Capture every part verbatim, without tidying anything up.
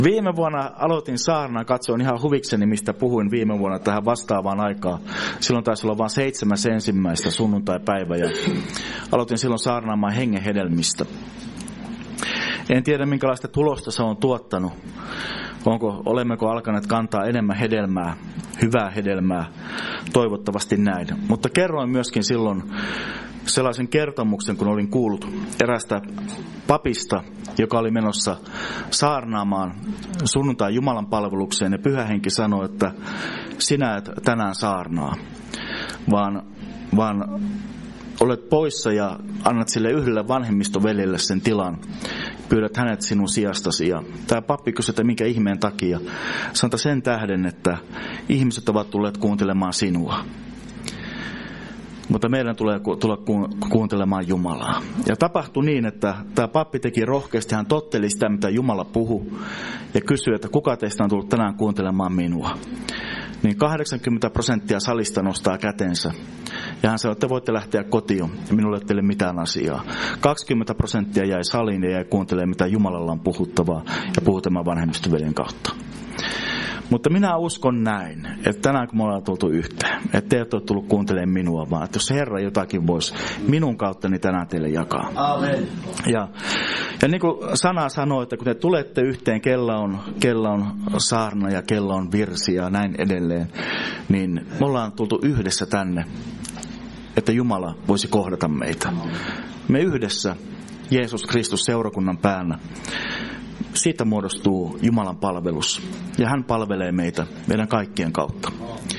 Viime vuonna aloitin saarnaa, katsoin ihan huvikseni, mistä puhuin viime vuonna tähän vastaavaan aikaan. Silloin taisi olla vain seitsemäs ensimmäistä sunnuntaipäivä ja aloitin silloin saarnaamaan hengen hedelmistä. En tiedä, minkälaista tulosta se on tuottanut. Onko, olemmeko alkaneet kantaa enemmän hedelmää, hyvää hedelmää, toivottavasti näin. Mutta kerroin myöskin silloin sellaisen kertomuksen, kun olin kuullut erästä papista, joka oli menossa saarnaamaan sunnuntai Jumalan palvelukseen. Ja Pyhä Henki sanoi, että sinä et tänään saarnaa, vaan, vaan olet poissa ja annat sille yhdelle vanhemmistoveljelle sen tilan. Pyydät hänet sinun sijastasi. Ja tämä pappi kysyi, että minkä ihmeen takia. Sanotaan sen tähden, että ihmiset ovat tulleet kuuntelemaan sinua. Mutta meidän tulee tulla kuuntelemaan Jumalaa. Ja tapahtui niin, että tämä pappi teki rohkeasti, hän totteli sitä, mitä Jumala puhui, ja kysyi, että kuka teistä on tullut tänään kuuntelemaan minua. Niin kahdeksankymmentä prosenttia salista nostaa kätensä. Ja hän sanoi, että te voitte lähteä kotiin, ja minulle ei teille mitään asiaa. kaksikymmentä prosenttia jäi saliin ja jäi kuuntelemaan, mitä Jumalalla on puhuttavaa, ja puhui tämän vanhemmistoveljen kautta. Mutta minä uskon näin, että tänään kun me ollaan tultu yhteen, että te ette ole tullut kuuntelemaan minua, vaan että jos Herra jotakin voisi minun kauttani tänään teille jakaa. Amen. Ja, ja niin kuin sana sanoo, että kun te tulette yhteen, kella on, kella on saarna ja kella on virsi ja näin edelleen, niin me ollaan tultu yhdessä tänne, että Jumala voisi kohdata meitä. Me yhdessä, Jeesus Kristus seurakunnan päänä, siitä muodostuu Jumalan palvelus. Ja hän palvelee meitä meidän kaikkien kautta.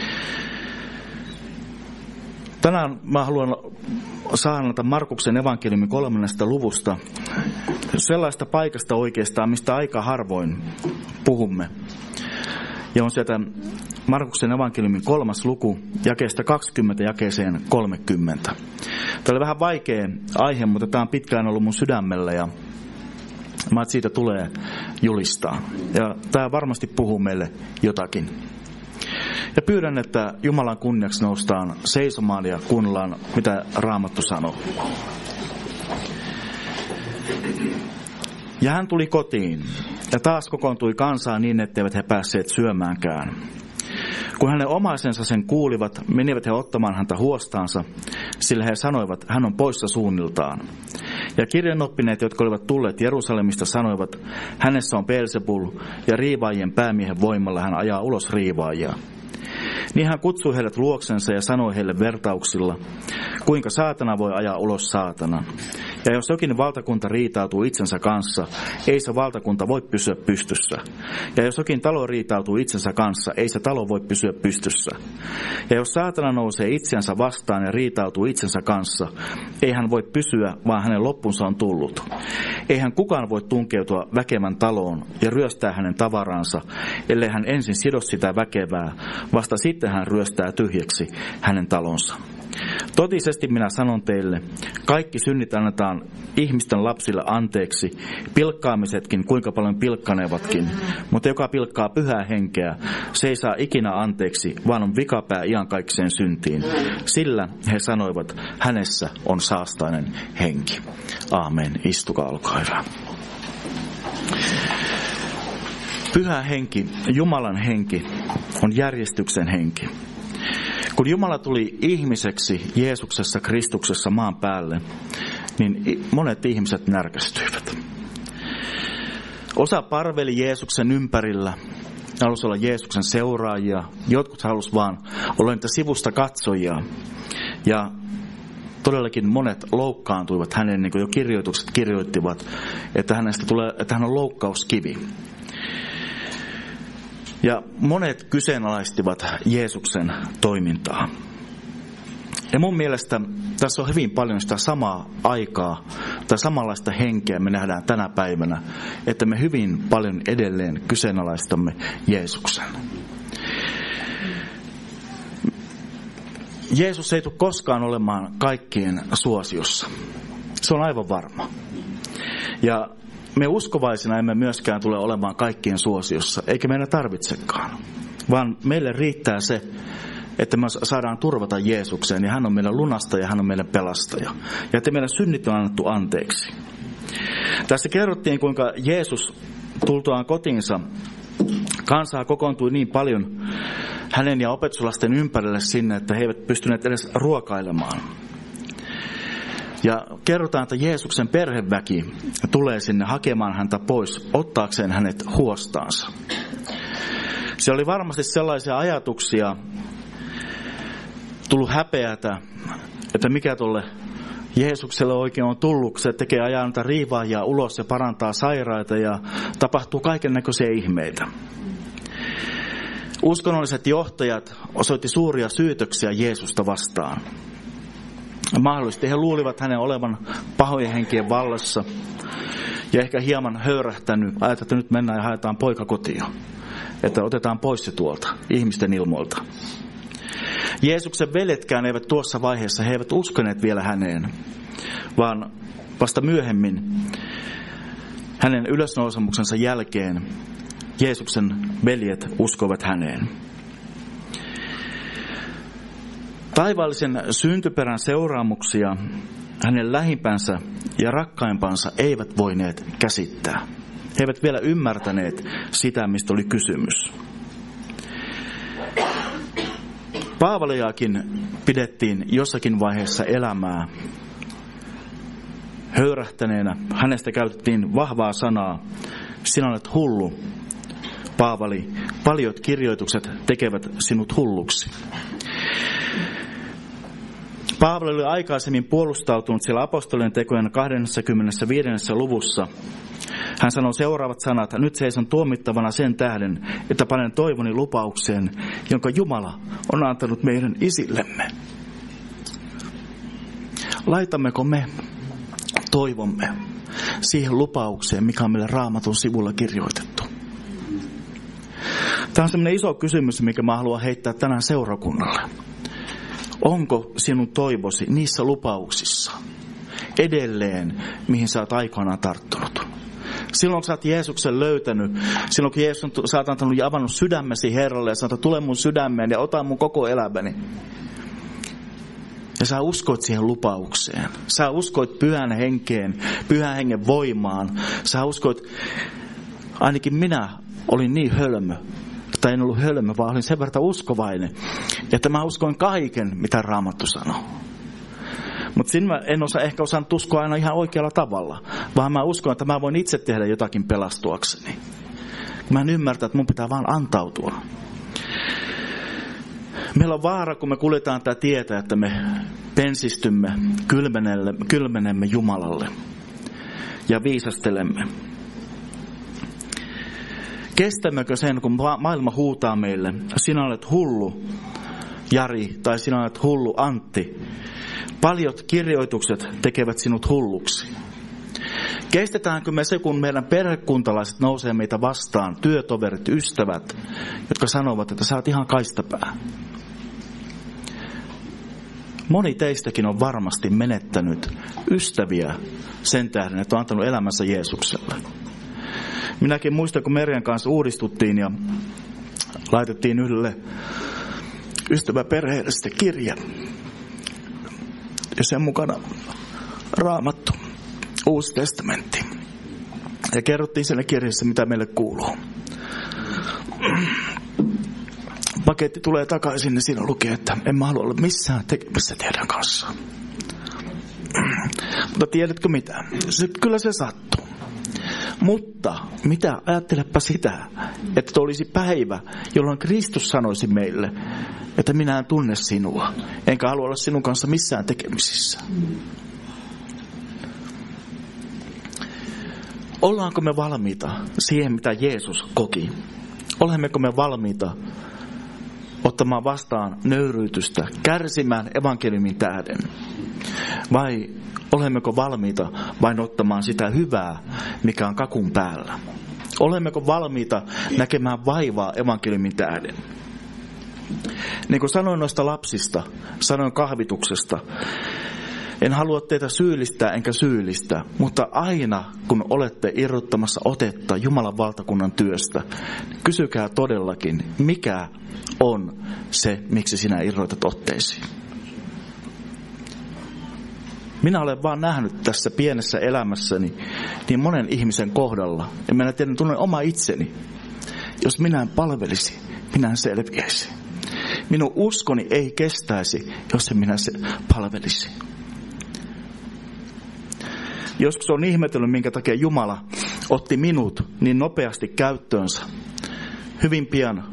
Tänään mä haluan saarnata Markuksen evankeliumin kolmannesta luvusta. Sellaista paikasta oikeastaan, mistä aika harvoin puhumme. Ja on sieltä Markuksen evankeliumin kolmas luku, jakeesta kaksikymmentä jakeeseen kolmekymmentä. Tämä oli vähän vaikea aihe, mutta tämä on pitkään ollut mun sydämellä ja mä, että siitä tulee julistaa. Ja tämä varmasti puhuu meille jotakin. Ja pyydän, että Jumalan kunniaksi noustaan seisomaan ja kuunnellaan, mitä Raamattu sanoo. Ja hän tuli kotiin, ja taas kokoontui kansaa niin, etteivät he päässeet syömäänkään. Kun hänen omaisensa sen kuulivat, menivät he ottamaan häntä huostaansa, sillä he sanoivat, hän on poissa suunniltaan. Ja kirjanoppineet, jotka olivat tulleet Jerusalemista, sanoivat, hänessä on Beelzebul, ja riivaajien päämiehen voimalla hän ajaa ulos riivaajia. Niin hän kutsui heidät luoksensa ja sanoi heille vertauksilla, kuinka saatana voi ajaa ulos saatanan. Ja jos jokin valtakunta riitautuu itsensä kanssa, ei se valtakunta voi pysyä pystyssä. Ja jos jokin talo riitautuu itsensä kanssa, ei se talo voi pysyä pystyssä. Ja jos saatana nousee itseänsä vastaan ja riitautuu itsensä kanssa, ei hän voi pysyä, vaan hänen loppunsa on tullut. Eihän kukaan voi tunkeutua väkevän taloon ja ryöstää hänen tavaransa, ellei hän ensin sido sitä väkevää, vasta sitten hän ryöstää tyhjäksi hänen talonsa. Totisesti minä sanon teille, kaikki synnit annetaan ihmisten lapsille anteeksi, pilkkaamisetkin kuinka paljon pilkkanevatkin, mutta joka pilkkaa Pyhää Henkeä, se ei saa ikinä anteeksi, vaan on vikapää iankaikkiseen syntiin. Sillä he sanoivat, hänessä on saastainen henki. Aamen. Istukaa, olkaa hyvä. Pyhä Henki, Jumalan henki, on järjestyksen henki. Kun Jumala tuli ihmiseksi Jeesuksessa Kristuksessa maan päälle, niin monet ihmiset närkästyivät. Osa parveli Jeesuksen ympärillä, halusi olla Jeesuksen seuraajia, jotkut halusi vaan olla niitä sivusta katsojia. Ja todellakin monet loukkaantuivat hänen, niin kuin jo kirjoitukset kirjoittivat, että, hänestä tulee, että hän on loukkauskivi. Ja monet kyseenalaistivat Jeesuksen toimintaa. Ja mun mielestä tässä on hyvin paljon sitä samaa aikaa tai samanlaista henkeä me nähdään tänä päivänä, että me hyvin paljon edelleen kyseenalaistamme Jeesuksen. Jeesus ei tule koskaan olemaan kaikkien suosiossa. Se on aivan varma. Ja me uskovaisina emme myöskään tule olemaan kaikkien suosiossa, eikä meidän tarvitsekaan. Vaan meille riittää se, että me saadaan turvata Jeesukseen, ja hän on meidän lunastaja ja hän on meidän pelastaja. Ja että meidän synnit on annettu anteeksi. Tässä kerrottiin, kuinka Jeesus Tultuaan kotiinsa kansaa kokoontui niin paljon hänen ja opetuslasten ympärille sinne, että he eivät pystyneet edes ruokailemaan. Ja kerrotaan, että Jeesuksen perheväki tulee sinne hakemaan häntä pois, ottaakseen hänet huostaansa. Se oli varmasti sellaisia ajatuksia, tullut häpeätä, että mikä tuolle Jeesukselle oikein on tullut, se tekee ajaa niitä riivaajia ulos ja parantaa sairaita ja tapahtuu kaiken näköisiä ihmeitä. Uskonnolliset johtajat osoitti suuria syytöksiä Jeesusta vastaan. Mahdollisesti he luulivat hänen olevan pahojen henkien vallassa ja ehkä hieman höyrähtänyt, ajatellaan, että nyt mennään ja haetaan poika kotiin, että otetaan pois se tuolta ihmisten ilmoilta. Jeesuksen veljetkään eivät tuossa vaiheessa, he eivät uskoneet vielä häneen, vaan vasta myöhemmin hänen ylösnousemuksensa jälkeen Jeesuksen veljet uskoivat häneen. Taivaallisen syntyperän seuraamuksia hänen lähimpänsä ja rakkaimpansa eivät voineet käsittää. He eivät vielä ymmärtäneet sitä, mistä oli kysymys. Paavaliakin pidettiin jossakin vaiheessa elämää höyrähtäneenä. Hänestä käytettiin vahvaa sanaa. Sinä olet hullu, Paavali. Paljot kirjoitukset tekevät sinut hulluksi. Paavali oli aikaisemmin puolustautunut siellä apostolien tekojen kaksikymmentäviisi luvussa. Hän sanoi seuraavat sanat: nyt seison tuomittavana sen tähden, että panen toivoni lupaukseen, jonka Jumala on antanut meidän isillemme. Laitammeko me toivomme siihen lupaukseen, mikä on meille Raamatun sivulla kirjoitettu? Tämä on sellainen iso kysymys, mikä mä haluan heittää tänään seurakunnalle. Onko sinun toivosi niissä lupauksissa edelleen, mihin sä oot aikoinaan tarttunut? Silloin kun sä oot Jeesuksen löytänyt, silloin kun Jeesus on, sä oot antanut ja avannut sydämesi Herralle ja sanot, tule mun sydämeen ja ota mun koko elämäni. Ja sä uskoit siihen lupaukseen. Sä uskoit pyhän henkeen, pyhän hengen voimaan. Sä uskoit, ainakin minä olin niin hölmö, tai en ollut hölmö, vaan olin sen verran uskovainen, että mä uskoin kaiken, mitä Raamattu sanoo. Mutta siinä en osa, ehkä osannut uskoa aina ihan oikealla tavalla, vaan mä uskon, että mä voin itse tehdä jotakin pelastuakseni. Mä en ymmärtä, että mun pitää vaan antautua. Meillä on vaara, kun me kuljetaan tätä tietä, että me pensistymme, kylmenemme Jumalalle ja viisastelemme. Kestämmekö sen, kun maailma huutaa meille, sinä olet hullu Jari tai sinä olet hullu Antti. Paljot kirjoitukset tekevät sinut hulluksi. Kestetäänkö me se, kun meidän perhekuntalaiset nousee meitä vastaan, työtoverit, ystävät, jotka sanovat, että sä oot ihan kaistapää. Moni teistäkin on varmasti menettänyt ystäviä sen tähden, että on antanut elämänsä Jeesukselle. Minäkin muistan, kun Merjan kanssa uudistuttiin ja laitettiin yhdelle ystäväperheelle sitten kirje. Ja sen mukana Raamattu, Uusi testamentti. Ja kerrottiin siellä kirjassa, mitä meille kuuluu. Paketti tulee takaisin ja siinä lukee, että en mä halua olla missään tekemisissä teidän kanssa. Mutta tiedätkö mitä? Se, kyllä se sattuu. Mutta mitä, ajattelepa sitä, että olisi päivä, jolloin Kristus sanoisi meille, että minä en tunne sinua, enkä halua olla sinun kanssa missään tekemisissä. Ollaanko me valmiita siihen, mitä Jeesus koki? Olemmeko me valmiita ottamaan vastaan nöyryytystä, kärsimään evankeliumin tähden? Vai olemmeko valmiita vain ottamaan sitä hyvää, mikä on kakun päällä? Olemmeko valmiita näkemään vaivaa evankeliumin tähden? Niin kuin sanoin noista lapsista, sanoin kahvituksesta, en halua teitä syyllistää enkä syyllistä, mutta aina kun olette irrottamassa otetta Jumalan valtakunnan työstä, kysykää todellakin, mikä on se, miksi sinä irroitat otteesi. Minä olen vaan nähnyt tässä pienessä elämässäni niin monen ihmisen kohdalla. Ja minä tiedän, tunnen oma itseni. Jos minä en palvelisi, minä en selviäisi. Minun uskoni ei kestäisi, jos en minä se palvelisi. Joskus on ihmetellyt, minkä takia Jumala otti minut niin nopeasti käyttöönsä. Hyvin pian,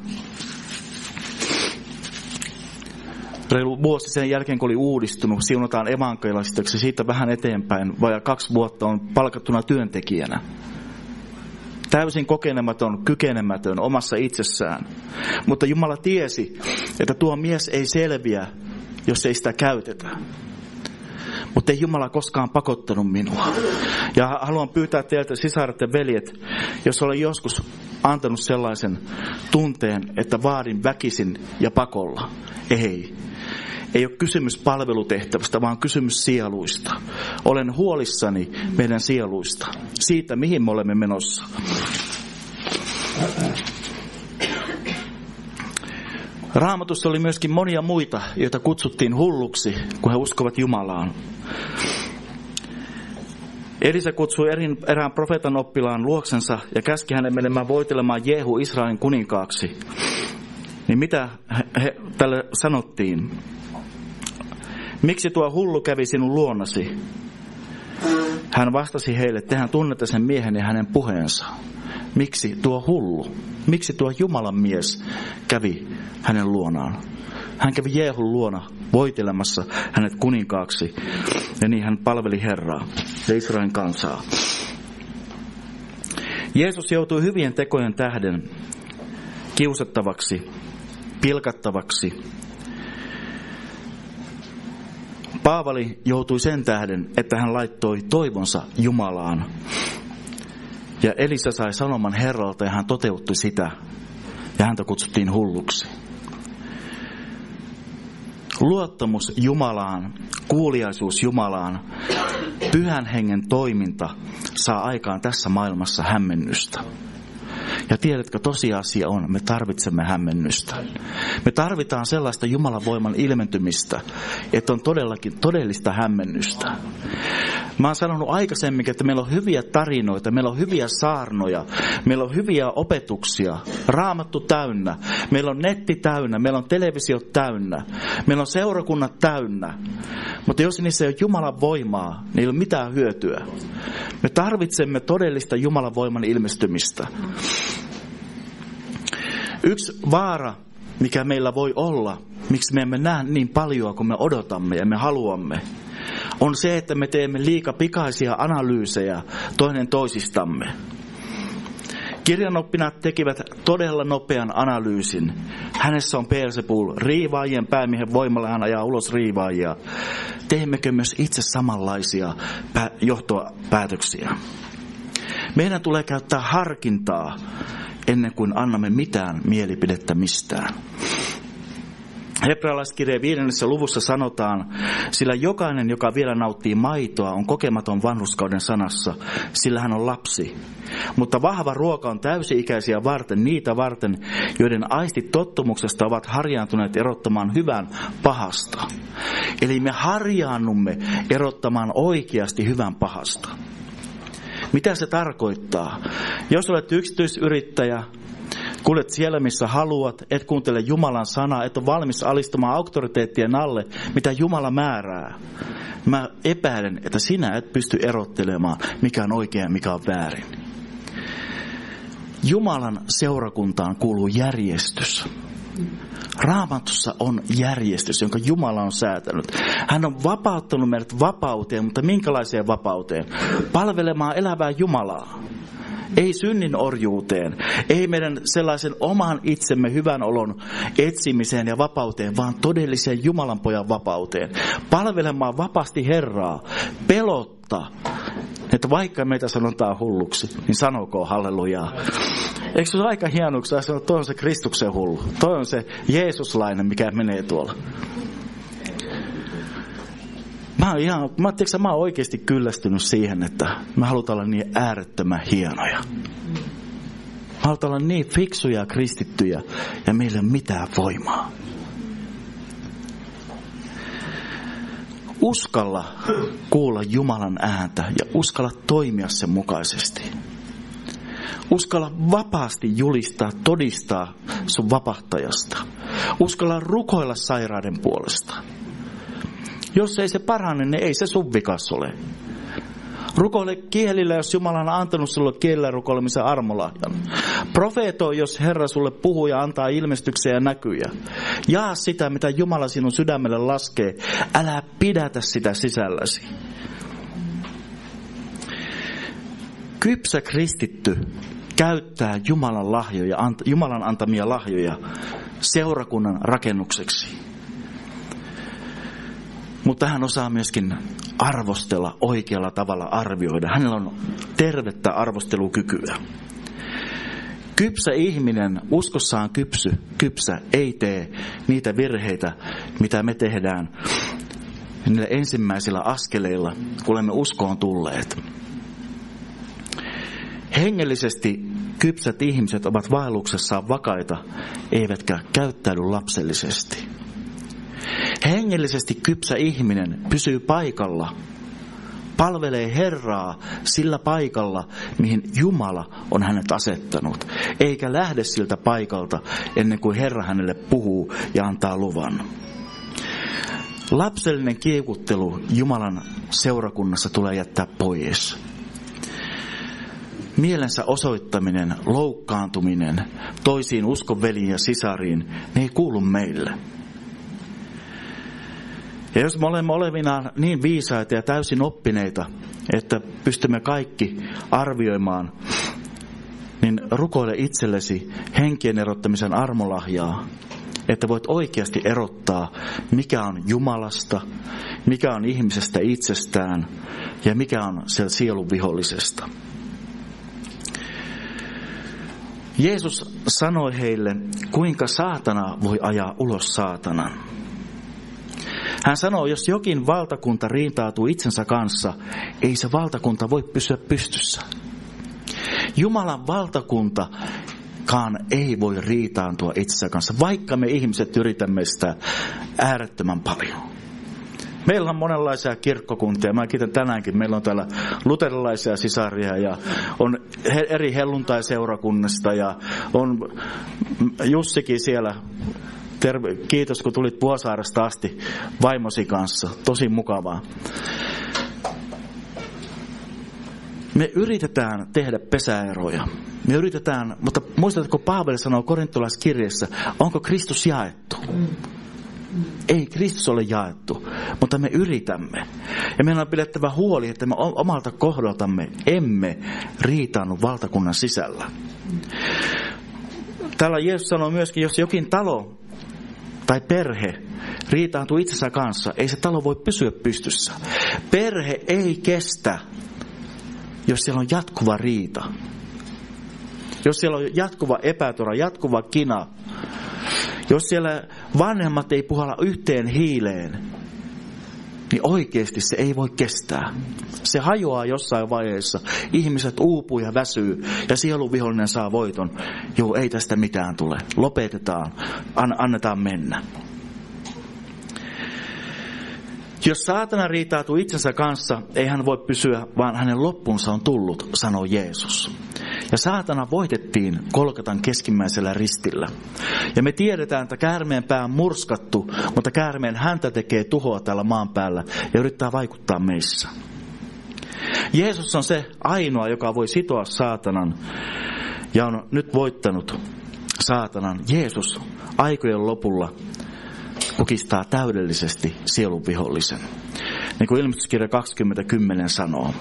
reilu vuosi sen jälkeen, kun oli uudistunut, siunataan evankelistiksi, siitä vähän eteenpäin, vajaa kaksi vuotta on palkattuna työntekijänä. Täysin kokenematon, kykenemätön omassa itsessään. Mutta Jumala tiesi, että tuo mies ei selviä, jos ei sitä käytetä. Mutta ei Jumala koskaan pakottanut minua. Ja haluan pyytää teiltä, sisaret ja veljet, jos olen joskus antanut sellaisen tunteen, että vaadin väkisin ja pakolla. Ei. Ei ole kysymys palvelutehtävästä, vaan kysymys sieluista. Olen huolissani meidän sieluista. Siitä, mihin me olemme menossa. Raamatussa oli myöskin monia muita, joita kutsuttiin hulluksi, kun he uskovat Jumalaan. Elisa kutsui erään profeetan oppilaan luoksensa ja käski hänen menemään voitelemaan Jehu Israelin kuninkaaksi. Niin mitä he, he, tälle sanottiin? Miksi tuo hullu kävi sinun luonasi? Hän vastasi heille, tehän tunnette sen miehen ja hänen puheensa. Miksi tuo hullu? Miksi tuo Jumalan mies kävi hänen luonaan? Hän kävi Jehun luona voitelemassa hänet kuninkaaksi ja niin hän palveli Herraa ja Israelin kansaa. Jeesus joutui hyvien tekojen tähden kiusattavaksi, pilkattavaksi. Paavali joutui sen tähden, että hän laittoi toivonsa Jumalaan. Ja Elisa sai sanoman Herralta ja hän toteutti sitä. Ja häntä kutsuttiin hulluksi. Luottamus Jumalaan, kuuliaisuus Jumalaan, pyhän hengen toiminta saa aikaan tässä maailmassa hämmennystä. Ja tiedätkö, tosiasia on, me tarvitsemme hämmennystä. Me tarvitaan sellaista Jumalan voiman ilmentymistä, että on todellakin todellista hämmennystä. Mä oon sanonut aikaisemmin, että meillä on hyviä tarinoita, meillä on hyviä saarnoja, meillä on hyviä opetuksia, Raamattu täynnä, meillä on netti täynnä, meillä on televisio täynnä, meillä on seurakunnat täynnä. Mutta jos niissä ei ole Jumalan voimaa, niin ei ole mitään hyötyä. Me tarvitsemme todellista Jumalan voiman ilmestymistä. Yksi vaara, mikä meillä voi olla, miksi me emme näe niin paljon kuin me odotamme ja me haluamme, on se, että me teemme liika pikaisia analyysejä toinen toisistamme. Kirjanoppinat tekivät todella nopean analyysin. Hänessä on Beelzebul, riivaajien päämiehen voimalla hän ajaa ulos riivaajia. Teemmekö myös itse samanlaisia johtopäätöksiä? Meidän tulee käyttää harkintaa ennen kuin annamme mitään mielipidettä mistään. Hebrealaiskirjeen viidennessä luvussa sanotaan, sillä jokainen, joka vielä nauttii maitoa, on kokematon vanhurskauden sanassa, sillä hän on lapsi. Mutta vahva ruoka on täysi-ikäisiä varten, niitä varten, joiden aistit tottumuksesta ovat harjaantuneet erottamaan hyvän pahasta. Eli me harjaannumme erottamaan oikeasti hyvän pahasta. Mitä se tarkoittaa? Jos olet yksityisyrittäjä, kuljet siellä, missä haluat, et kuuntele Jumalan sanaa, et ole valmis alistumaan auktoriteettien alle, mitä Jumala määrää. Mä epäilen, että sinä et pysty erottelemaan, mikä on oikein ja mikä on väärin. Jumalan seurakuntaan kuuluu järjestys. Raamatussa on järjestys, jonka Jumala on säätänyt. Hän on vapauttanut meidät vapauteen, mutta minkälaiseen vapauteen? Palvelemaan elävää Jumalaa. Ei synnin orjuuteen, ei meidän sellaisen oman itsemme hyvän olon etsimiseen ja vapauteen, vaan todelliseen Jumalan pojan vapauteen. Palvelemaan vapaasti Herraa, pelotta, että vaikka meitä sanotaan hulluksi, niin sanokoon hallelujaa. Eikö se ole aika hienoa, kun sä sanot, toi on se Kristuksen hullu, toi on se Jeesuslainen, mikä menee tuolla. Mä oon, ihan, mä, tiiäksä, mä oon oikeasti kyllästynyt siihen, että me halutaan olla niin äärettömän hienoja. Me halutaan olla niin fiksuja kristittyjä ja meillä ei ole mitään voimaa. Uskalla kuulla Jumalan ääntä ja uskalla toimia sen mukaisesti. Uskalla vapaasti julistaa, todistaa sun vapahtajasta. Uskalla rukoilla sairaiden puolesta. Jos ei se parane, niin ei se sun vikas ole. Rukoile kielillä, jos Jumala on antanut sulle kielillä rukoilemisen armolahjan. Profeetoi, jos Herra sulle puhuu ja antaa ilmestyksiä ja näkyjä. Jaa sitä, mitä Jumala sinun sydämelle laskee. Älä pidätä sitä sisälläsi. Kypsä kristitty käyttää Jumalan lahjoja, Jumalan antamia lahjoja seurakunnan rakennukseksi. Mutta hän osaa myöskin arvostella oikealla tavalla, arvioida. Hänellä on tervettä arvostelukykyä. Kypsä ihminen, uskossaan kypsy, kypsä, ei tee niitä virheitä, mitä me tehdään niillä ensimmäisillä askeleilla, kun olemme uskoon tulleet. Hengellisesti kypsät ihmiset ovat vaelluksessaan vakaita, eivätkä käyttäydy lapsellisesti. Hengellisesti kypsä ihminen pysyy paikalla, palvelee Herraa sillä paikalla, mihin Jumala on hänet asettanut, eikä lähde siltä paikalta ennen kuin Herra hänelle puhuu ja antaa luvan. Lapsellinen kiekuttelu Jumalan seurakunnassa tulee jättää pois. Mielensä osoittaminen, loukkaantuminen toisiin uskonveliin ja sisariin, ne ei kuulu meille. Ja jos me olemme olevinaan niin viisaita ja täysin oppineita, että pystymme kaikki arvioimaan, niin rukoile itsellesi henkien erottamisen armolahjaa, että voit oikeasti erottaa, mikä on Jumalasta, mikä on ihmisestä itsestään ja mikä on sieltä sielun vihollisesta. Jeesus sanoi heille, kuinka saatana voi ajaa ulos saatanan. Hän sanoo, jos jokin valtakunta riitautuu itsensä kanssa, ei se valtakunta voi pysyä pystyssä. Jumalan valtakuntakaan ei voi riitaantua itsensä kanssa, vaikka me ihmiset yritämme sitä äärettömän paljon. Meillä on monenlaisia kirkkokuntia. Mä kiitän tänäänkin. Meillä on täällä luterilaisia sisaria ja on eri helluntaiseurakunnasta ja on Jussikin siellä. Terve, kiitos kun tulit Vuosaaresta asti vaimosi kanssa. Tosi mukavaa. Me yritetään tehdä pesäeroja. Me yritetään, mutta muistatko Paavali sanoo korintolaiskirjeessä, onko Kristus jaettu? Ei Kristus ole jaettu, mutta me yritämme. Ja meidän on pidettävä huoli, että me omalta kohdaltamme emme riitaannu valtakunnan sisällä. Täällä Jeesus sanoo myöskin, jos jokin talo tai perhe riitaantuu itsensä kanssa, ei se talo voi pysyä pystyssä. Perhe ei kestä, jos siellä on jatkuva riita. Jos siellä on jatkuva epätora, jatkuva kina. Jos siellä vanhemmat ei puhalla yhteen hiileen, niin oikeasti se ei voi kestää. Se hajoaa jossain vaiheessa. Ihmiset uupuu ja väsyy ja sielun vihollinen saa voiton. Joo, ei tästä mitään tule. Lopetetaan. Annetaan mennä. Jos saatana riitautuu itsensä kanssa, ei hän voi pysyä, vaan hänen loppunsa on tullut, sanoo Jeesus. Ja saatana voitettiin Golgatan keskimmäisellä ristillä. Ja me tiedetään, että käärmeen pää on murskattu, mutta käärmeen häntä tekee tuhoa täällä maan päällä ja yrittää vaikuttaa meissä. Jeesus on se ainoa, joka voi sitoa saatanan ja on nyt voittanut saatanan. Jeesus aikojen lopulla kukistaa täydellisesti sielun vihollisen. Niin kuin ilmestyskirja kaksikymmentä kymmenen sanoo.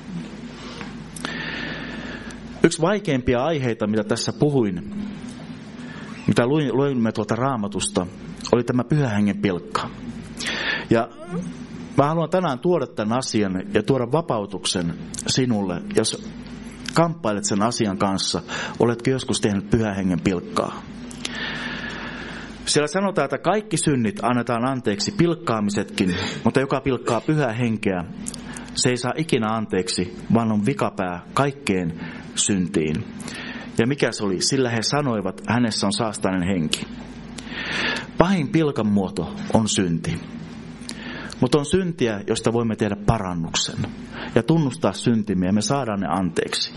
Yksi vaikeimpia aiheita, mitä tässä puhuin, mitä luimme tuolta Raamatusta, oli tämä Pyhän Hengen pilkka. Ja mä haluan tänään tuoda tämän asian ja tuoda vapautuksen sinulle, jos kamppailet sen asian kanssa, oletko joskus tehnyt Pyhän Hengen pilkkaa. Siellä sanotaan, että kaikki synnit annetaan anteeksi, pilkkaamisetkin, mutta joka pilkkaa Pyhää Henkeä, se ei saa ikinä anteeksi, vaan on vikapää kaikkeen syntiin. Ja mikä se oli? Sillä he sanoivat, hänessä on saastainen henki. Pahin pilkan muoto on synti. Mutta on syntiä, josta voimme tehdä parannuksen ja tunnustaa syntimiä. Me saadaan ne anteeksi.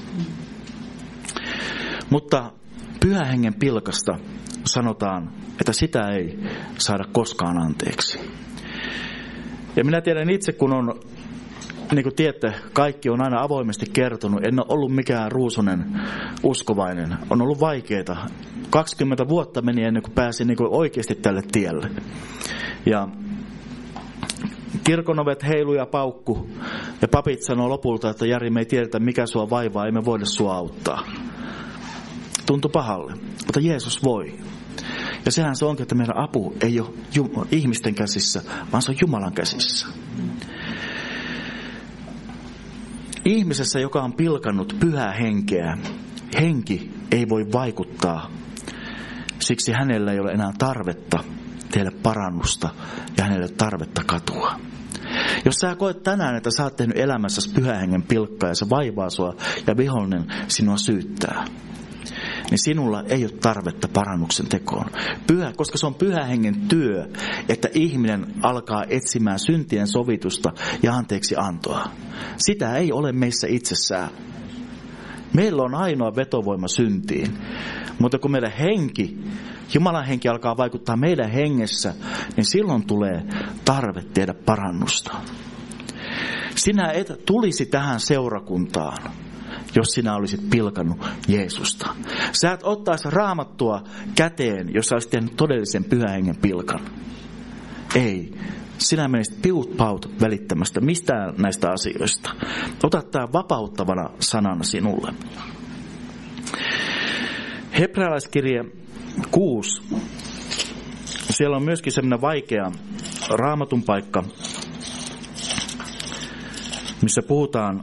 Mutta Pyhän Hengen pilkasta sanotaan, että sitä ei saada koskaan anteeksi. Ja minä tiedän itse, kun on, niin kuin tiedätte, kaikki on aina avoimesti kertonut. En ole ollut mikään ruusunen uskovainen. On ollut vaikeaa. kaksikymmentä vuotta meni ennen kuin pääsin niin kuin oikeasti tälle tielle. Ja kirkon ovet heilu ja paukku. Ja papit sanoo lopulta, että Jari, me ei tiedetä mikä sua vaivaa, ei me voida sua auttaa. Tuntui pahalle, mutta Jeesus voi. Ja sehän se onkin, että meidän apu ei ole Jum- ihmisten käsissä, vaan se on Jumalan käsissä. Ihmisessä, joka on pilkannut Pyhää Henkeä, henki ei voi vaikuttaa. Siksi hänellä ei ole enää tarvetta tehdä parannusta ja hänelle ei ole tarvetta katua. Jos sä koet tänään, että sä oot tehnyt elämässäsi Pyhän Hengen pilkkaa ja se vaivaa sua ja vihollinen sinua syyttää, niin sinulla ei ole tarvetta parannuksen tekoon. Pyhä, koska se on Pyhän Hengen työ, että ihminen alkaa etsimään syntien sovitusta ja anteeksi antoa. Sitä ei ole meissä itsessään. Meillä on ainoa vetovoima syntiin. Mutta kun meidän henki, Jumalan henki alkaa vaikuttaa meidän hengessä, niin silloin tulee tarve tehdä parannusta. Sinä et tulisi tähän seurakuntaan, jos sinä olisit pilkannut Jeesusta. Sä et ottaisi Raamattua käteen, jos sä olisit tehnyt todellisen Pyhän Hengen pilkan. Ei. Sinä menisit piut paut välittämästä mistään näistä asioista. Ota tämä vapauttavana sanana sinulle. Hebrealaiskirje kuusi. Siellä on myöskin sellainen vaikea Raamatun paikka, missä puhutaan.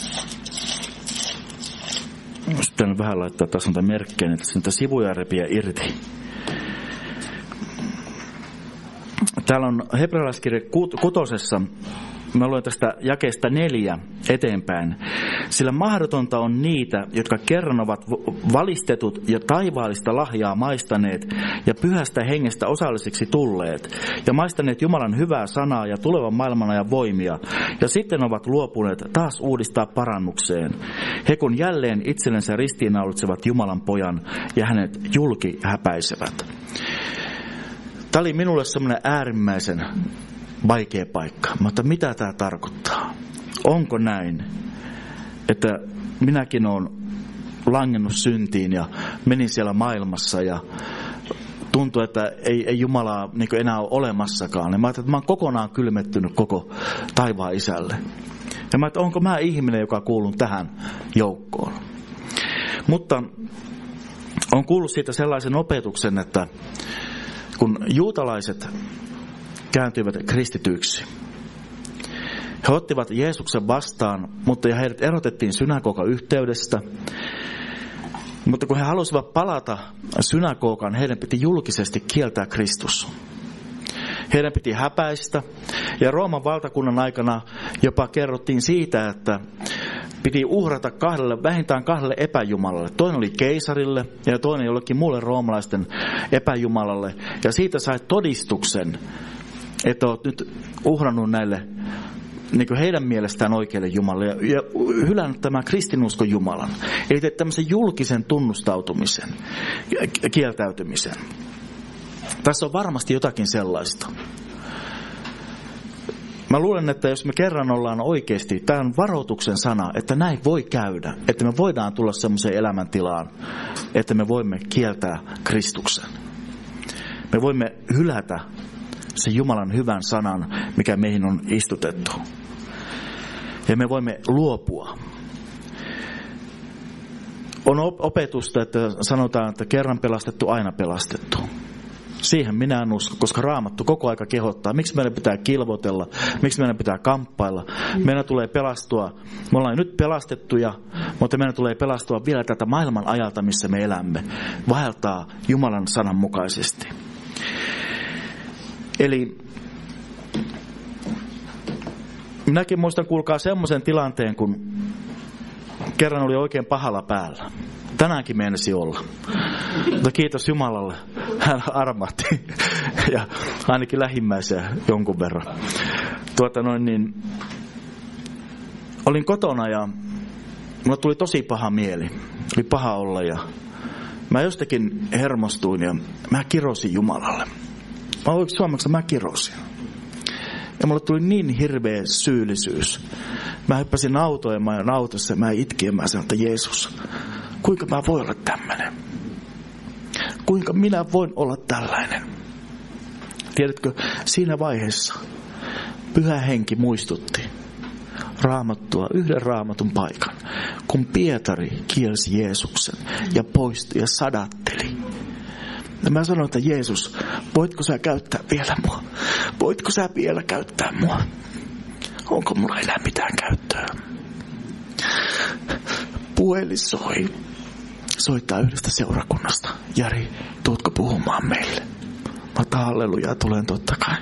Sitten vähän laittaa taas näitä merkkejä, että niitä sivuja repiä irti. Täällä on Hebrealaiskirje kutosessa, mä luen tästä jakeesta neljä eteenpäin. Sillä mahdotonta on niitä, jotka kerran ovat valistetut ja taivaallista lahjaa maistaneet ja pyhästä hengestä osallisiksi tulleet ja maistaneet Jumalan hyvää sanaa ja tulevan maailmanajan voimia ja sitten ovat luopuneet taas uudistaa parannukseen. He kun jälleen itsellensä ristiinnaulitsevat Jumalan pojan ja hänet julki häpäisevät. Tämä oli minulle semmoinen äärimmäisen vaikea paikka, mutta mitä tämä tarkoittaa? Onko näin, että minäkin olen langennut syntiin ja menin siellä maailmassa ja tuntuu, että ei, ei Jumalaa niin kuin enää ole olemassakaan. Ja mä ajattelin, että mä olen kokonaan kylmettynyt koko taivaan isälle. Ja mä ajattelin, onko mä ihminen, joka kuulun tähän joukkoon. Mutta on kuullut siitä sellaisen opetuksen, että kun juutalaiset kääntyivät kristityiksi, he ottivat Jeesuksen vastaan, mutta heidät erotettiin synagoga-yhteydestä. Mutta kun he halusivat palata synagogaan, heidän piti julkisesti kieltää Kristus. Heidän piti häpäistä. Ja Rooman valtakunnan aikana jopa kerrottiin siitä, että piti uhrata kahdelle, vähintään kahdelle epäjumalalle. Toinen oli keisarille ja toinen jollekin muulle roomalaisten epäjumalalle. Ja siitä sai todistuksen, että olet nyt uhrannut näille niin kuin heidän mielestään oikealle Jumalalle ja, ja hylännyt tämän kristinuskon Jumalan. Eli teet tämmöisen julkisen tunnustautumisen, kieltäytymisen. Tässä on varmasti jotakin sellaista. Mä luulen, että jos me kerran ollaan oikeasti, tämä on varoituksen sana, että näin voi käydä, että me voidaan tulla semmoiseen elämäntilaan, että me voimme kieltää Kristuksen. Me voimme hylätä sen Jumalan hyvän sanan, mikä meihin on istutettu. Ja me voimme luopua. On opetusta, että sanotaan, että kerran pelastettu, aina pelastettu. Siihen minä en usko, koska Raamattu koko aika kehottaa. Miksi meidän pitää kilvotella? Miksi meidän pitää kamppailla? Meidän tulee pelastua. Me ollaan nyt pelastettuja, mutta meidän tulee pelastua vielä tätä maailman ajalta, missä me elämme. Vaeltaa Jumalan sanan mukaisesti. Eli minäkin muistan, kuulkaa, semmoisen tilanteen, kun kerran oli oikein pahalla päällä. Tänäänkin meinasi olla. Mutta kiitos Jumalalle, hän armahti. Ja ainakin lähimmäisiä jonkun verran. tuota noin niin, olin kotona ja mulla tuli tosi paha mieli. Oli paha olla ja mä jostakin hermostuin ja mä kirosin Jumalalle. Mä oikein suomeksi mä kirosin. Ja mulle tuli niin hirveä syyllisyys. Mä hyppäsin autoon ja mä olin autossa ja mä itkin ja mä sanoin, että Jeesus, kuinka mä voin olla tämmöinen? Kuinka minä voin olla tällainen? Tiedätkö, siinä vaiheessa Pyhä Henki muistutti Raamattua, yhden Raamatun paikan, kun Pietari kielsi Jeesuksen ja poistui ja sadatteli. Ja mä sanoin, että Jeesus, voitko sä käyttää vielä mua? Voitko sä vielä käyttää mua? Onko mulla enää mitään käyttöä? Puhelin soi. Soittaa yhdestä seurakunnasta. Jari, tuutko puhumaan meille? Mä otan halleluja, tulen totta kai.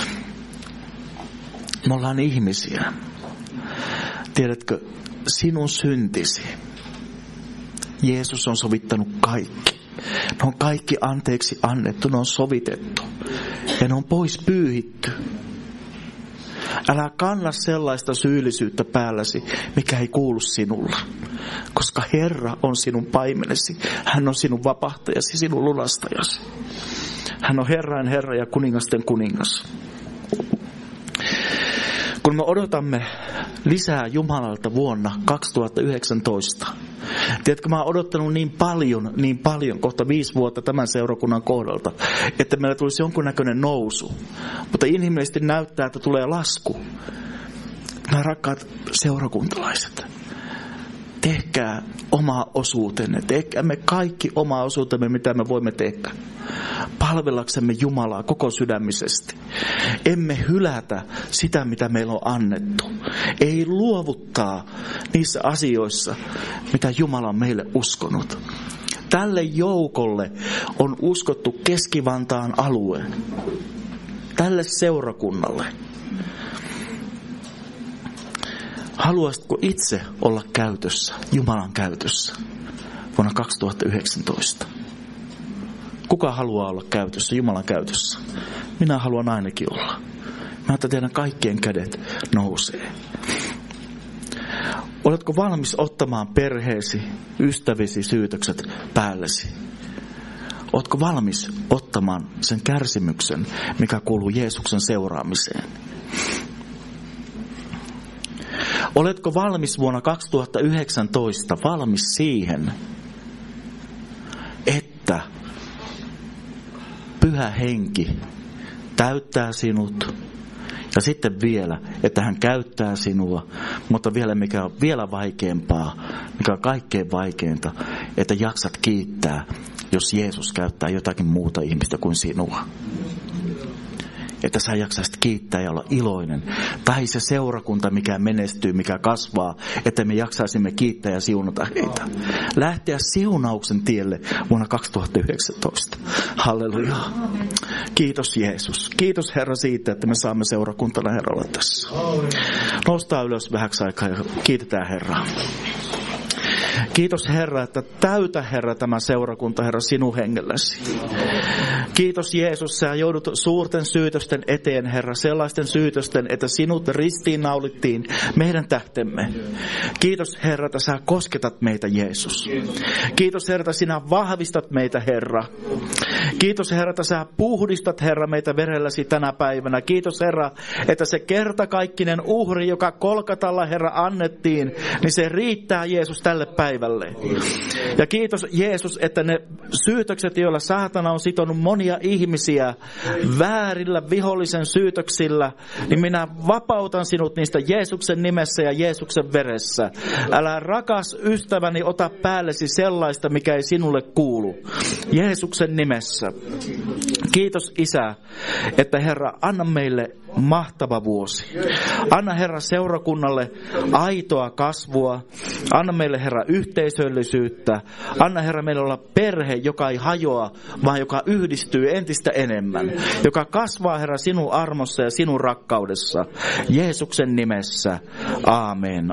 Me ollaan ihmisiä. Tiedätkö, sinun syntisi. Jeesus on sovittanut kaikki. Ne on kaikki anteeksi annettu, ne on sovitettu. Ja ne on pois pyyhitty. Älä kanna sellaista syyllisyyttä päälläsi, mikä ei kuulu sinulle. Koska Herra on sinun paimenesi. Hän on sinun vapahtajasi, sinun lunastajasi. Hän on Herrain Herra ja kuningasten kuningas. Kun me odotamme lisää Jumalalta vuonna kaksituhattayhdeksäntoista. Tiedätkö, mä oon odottanut niin paljon, niin paljon, kohta viisi vuotta tämän seurakunnan kohdalta, että meillä tulisi jonkunnäköinen nousu. Mutta inhimillisesti näyttää, että tulee lasku. Nämä rakkaat seurakuntalaiset, tehkää oma osuutenne, tehkäämme kaikki oma osuutemme, mitä me voimme tehdä. Palvellaksemme Jumalaa koko sydämisesti. Emme hylätä sitä, mitä meillä on annettu. Ei luovuttaa niissä asioissa, mitä Jumala on meille uskonut. Tälle joukolle on uskottu Keski-Vantaan alue. Tälle seurakunnalle. Haluaisitko itse olla käytössä, Jumalan käytössä, vuonna kaksituhattayhdeksäntoista? Kuka haluaa olla käytössä, Jumalan käytössä? Minä haluan ainakin olla. Mä että teidän kaikkien kädet nousee. Oletko valmis ottamaan perheesi, ystävisi syytökset päällesi? Oletko valmis ottamaan sen kärsimyksen, mikä kuuluu Jeesuksen seuraamiseen? Oletko valmis vuonna kaksituhattayhdeksäntoista valmis siihen, että Pyhä Henki täyttää sinut ja sitten vielä, että hän käyttää sinua, mutta vielä mikä on vielä vaikeampaa, mikä on kaikkein vaikeinta, että jaksat kiittää, jos Jeesus käyttää jotakin muuta ihmistä kuin sinua. Että sä jaksaisit kiittää ja olla iloinen. Tai se seurakunta, mikä menestyy, mikä kasvaa, että me jaksaisimme kiittää ja siunata heitä. Lähteä siunauksen tielle vuonna kaksituhattayhdeksäntoista. Halleluja. Kiitos Jeesus. Kiitos Herra siitä, että me saamme seurakuntana Herralla tässä. Noustaan ylös vähäksi aikaa ja kiitetään Herraa. Kiitos Herra, että täytä Herra tämä seurakunta, Herra, sinun hengelläsi. Kiitos Jeesus, sä joudut suurten syytösten eteen, Herra, sellaisten syytösten, että sinut ristiinnaulittiin meidän tähtemme. Kiitos Herra, että sä kosketat meitä, Jeesus. Kiitos Herra, että sinä vahvistat meitä, Herra. Kiitos Herra, että sä puhdistat, Herra, meitä verelläsi tänä päivänä. Kiitos Herra, että se kertakaikkinen uhri, joka Kolkatalla, Herra, annettiin, niin se riittää, Jeesus, tälle päivälle. Ja kiitos Jeesus, että ne syytökset, joilla saatana on sitonut monia ihmisiä väärillä vihollisen syytöksillä, niin minä vapautan sinut niistä Jeesuksen nimessä ja Jeesuksen veressä. Älä rakas ystäväni ota päällesi sellaista, mikä ei sinulle kuulu. Jeesuksen nimessä. Kiitos Isä, että Herra, anna meille mahtava vuosi. Anna Herra seurakunnalle aitoa kasvua. Anna meille Herra yhteisöllisyyttä. Anna Herra meille olla perhe, joka ei hajoa, vaan joka yhdistyy entistä enemmän. Joka kasvaa Herra sinun armossa ja sinun rakkaudessa. Jeesuksen nimessä. Aamen.